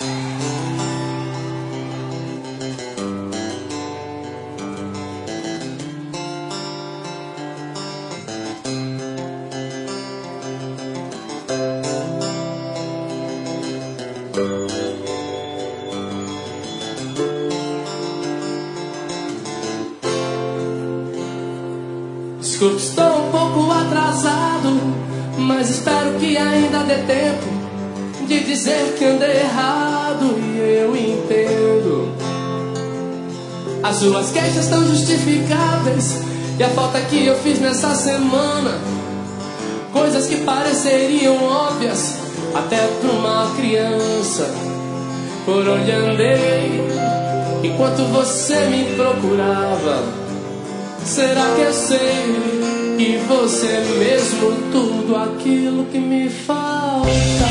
Desculpe, estou um pouco atrasado, mas espero que ainda dê tempo de dizer que andei errado e eu entendo. As suas queixas estão justificáveis e a falta que eu fiz nessa semana, coisas que pareceriam óbvias até para uma criança. Por onde andei enquanto você me procurava? Será que eu sei que você é mesmo tudo aquilo que me faltava?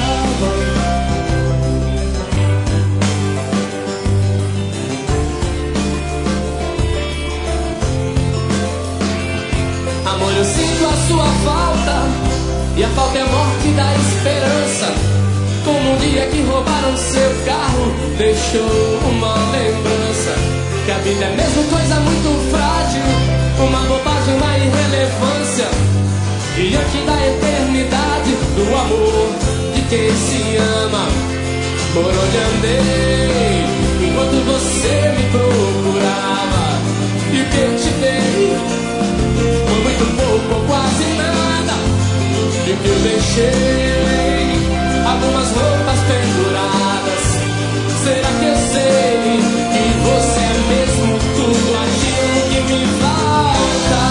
Amor, eu sinto a sua falta, e a falta é a morte da esperança. Como um dia que roubaram seu carro, deixou uma lembrança. Que a vida é mesmo coisa muito frágil, uma bobagem, uma irrelevância, diante da eternidade do amor de quem se ama. Por onde andei enquanto você me procurava, e o que eu te dei foi muito pouco ou quase nada. E o que eu deixei, algumas roupas penduradas. Será que eu sei que você é mesmo tudo aquilo que me falta?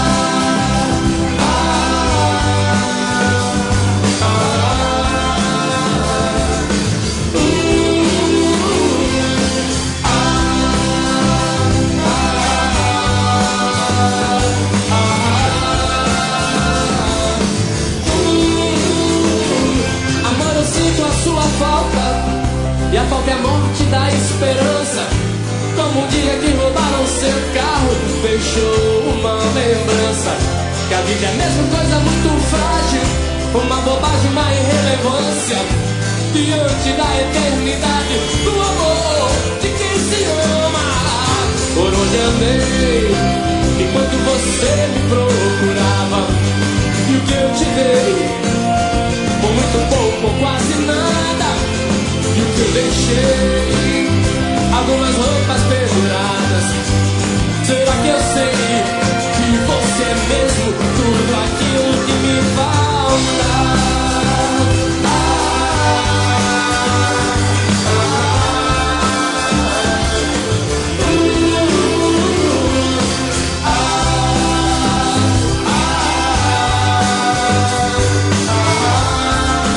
Amor, eu sinto a sua falta, e a falta é a morte da esperança. Como um dia que roubaram seu carro, deixou uma lembrança. Que a vida é mesmo coisa muito frágil, uma bobagem, uma irrelevância, diante da eternidade do amor de quem se ama. Por onde andei enquanto você me procurava, e o que eu te dei por muito pouco ou quase nada. E o que eu deixei, algumas roupas penduradas. Será que eu sei que você é mesmo tudo aquilo que me falta?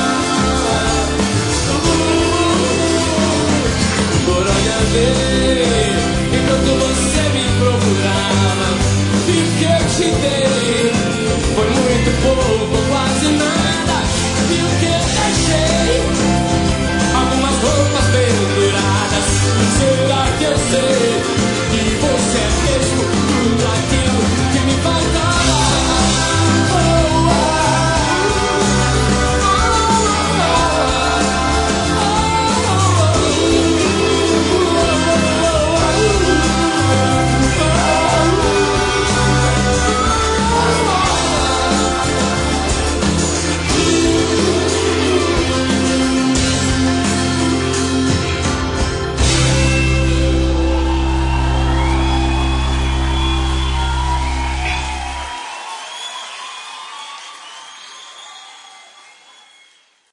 Por onde andei